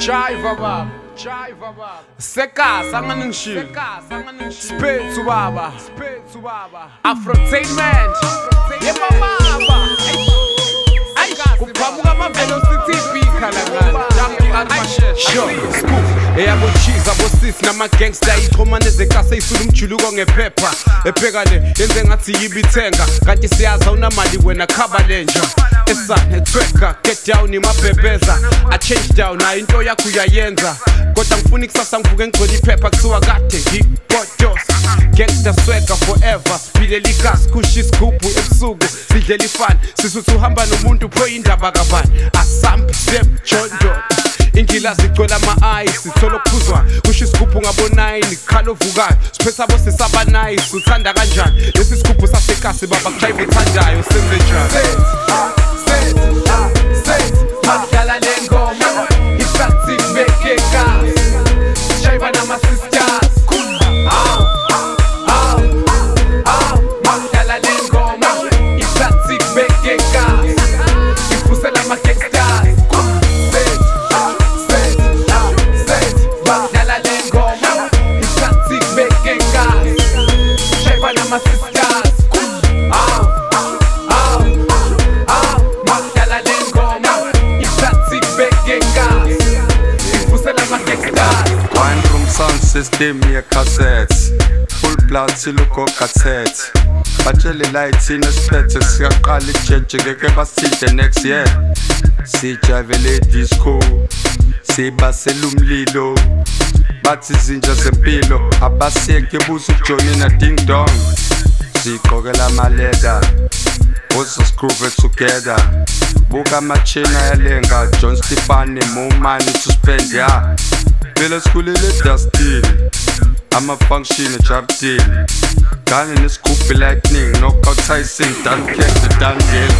Jive baba, Sekas, anganungshi, Spitz baba, Afrotainment, Yemama, Kupamuka ma velocity pika eyabo cheese abo sis nama gangster ichomane zekase isulu mjuluko ngephepha ephekane yenze ngathi yibithenga kanti siyaza unamali wena khaba lenja esane tracker get down imabhebeza I change down na into yakho uyayenza kodwa ngifuna ikusasa ngivuke ngigcwele iphepha kusuka kade ngibhodos gangster swagger forever siphile likas kusha isigubhu ebusuku sidlela ifani sisuthi uhamba nomuntu pho indaba kabani asambi sem jondo ingilazi igcwele ama-eyes sithola okuphuzwayo kusho isigubhu ngabo-9 khala ovukayo siphetha bo sisaba nice uthanda kanjani lesi sigubhu sasekasi baba kujayiva uthandayo senzenjani madlala lengoma i-practice bekeka jayiva nama-sisters madlala lengoma i-practice bekeka ifusela ama-gangsters madlala lengoma i-practice bekeka jayiva nama-sisters madlala lengoma i-practice bekeka ifusela ama-gangsters. One room sound system ye-cassettes full blood siluko cassette batshele lights inesiphethe siyaqala ijeje ngeke basithinte next year sijavele disco sibasela umlilo bathi izinja zempilo abasiyeke buza ukujoyina ding dong siqokela amaleda also screw it together buka machina yalenga John Stefani more money to spend yeah phela sikhulele dustini ama-function ejabdini gane nesigubhi lightning knockout Tyson done catch the done deal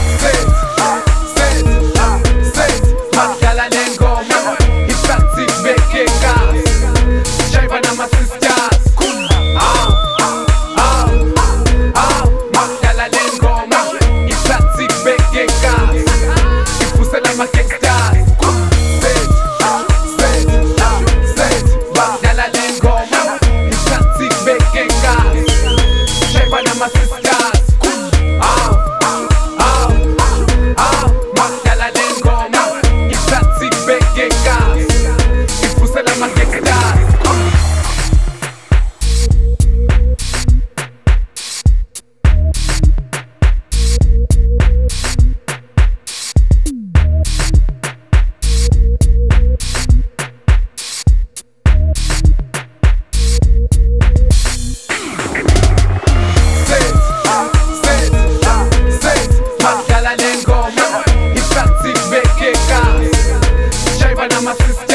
madlala lengoma i-practice bekeka jayiva nama-sisters madlala lengoma i-practice bekeka ifusela ama-gangsters madlala lengoma i-practice bekeka jayiva nama-sisters madlala lengoma i-practice bekeka ifusela ama-gangsters. Madlala lengoma i-practice bekeka jayiva nama-sisters